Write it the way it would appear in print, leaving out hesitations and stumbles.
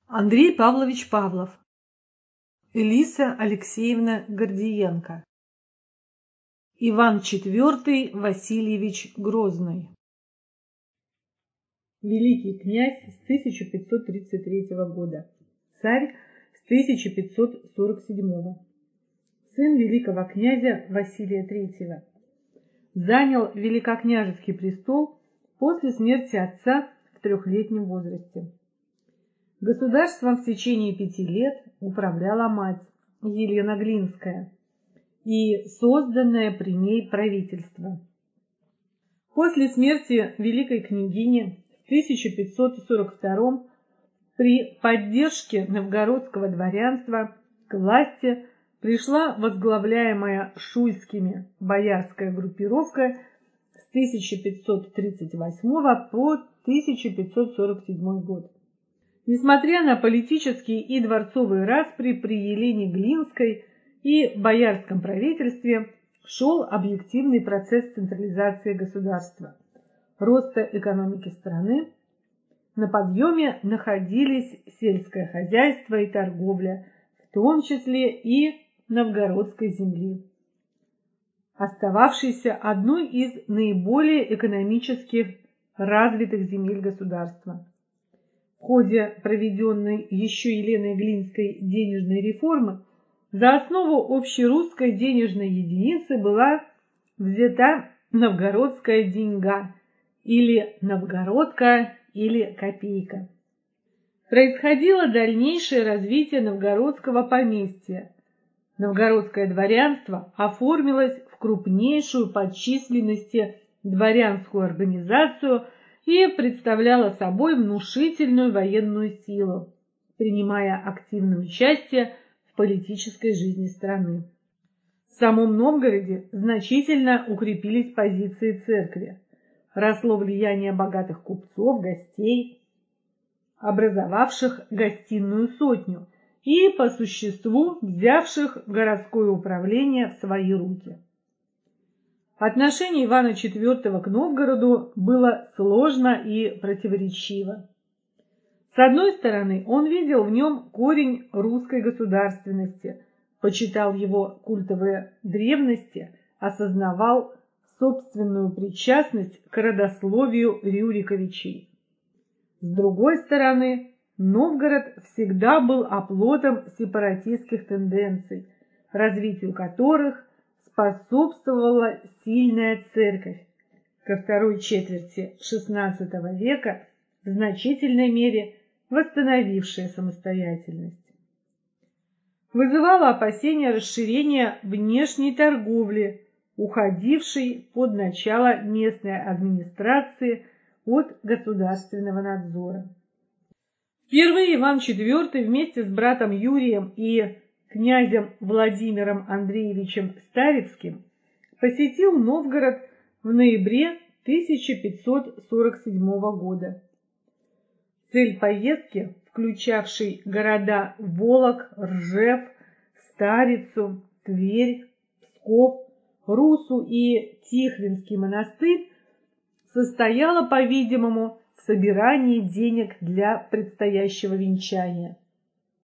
Андрей Павлович Павлов, Элиса Алексеевна Гордиенко, Иван IV Васильевич Грозный. Великий князь с 1533 года, царь с 1547. Сын великого князя Василия III. Занял великокняжеский престол после смерти отца в 3-летнем возрасте. Государством в течение 5 лет управляла мать Елена Глинская и созданное при ней правительство. После смерти великой княгини в 1542 при поддержке новгородского дворянства к власти пришла возглавляемая Шуйскими боярская группировка с 1538 по 1547 год. Несмотря на политические и дворцовые распри при Елене Глинской и боярском правительстве, шел объективный процесс централизации государства, роста экономики страны. На подъеме находились сельское хозяйство и торговля, в том числе и новгородской земли, остававшейся одной из наиболее экономически развитых земель государства. В ходе проведенной еще Еленой Глинской денежной реформы за основу общерусской денежной единицы была взята новгородская деньга или новгородка или копейка. Происходило дальнейшее развитие новгородского поместья. Новгородское дворянство оформилось в крупнейшую по численности дворянскую организацию и представляла собой внушительную военную силу, принимая активное участие в политической жизни страны. В самом Новгороде значительно укрепились позиции церкви, росло влияние богатых купцов, гостей, образовавших гостиную сотню и, по существу, взявших городское управление в свои руки. Отношение Ивана IV к Новгороду было сложно и противоречиво. С одной стороны, он видел в нем корень русской государственности, почитал его культовые древности, осознавал собственную причастность к родословию Рюриковичей. С другой стороны, Новгород всегда был оплотом сепаратистских тенденций, развитию которых способствовала сильная церковь, ко второй четверти XVI века в значительной мере восстановившая самостоятельность. Вызывало опасения расширения внешней торговли, уходившей под начало местной администрации от государственного надзора. Впервые Иван IV вместе с братом Юрием и князем Владимиром Андреевичем Старицким посетил Новгород в ноябре 1547 года. Цель поездки, включавшей города Волок, Ржев, Старицу, Тверь, Псков, Русу и Тихвинский монастырь, состояла, по-видимому, в собирании денег для предстоящего венчания.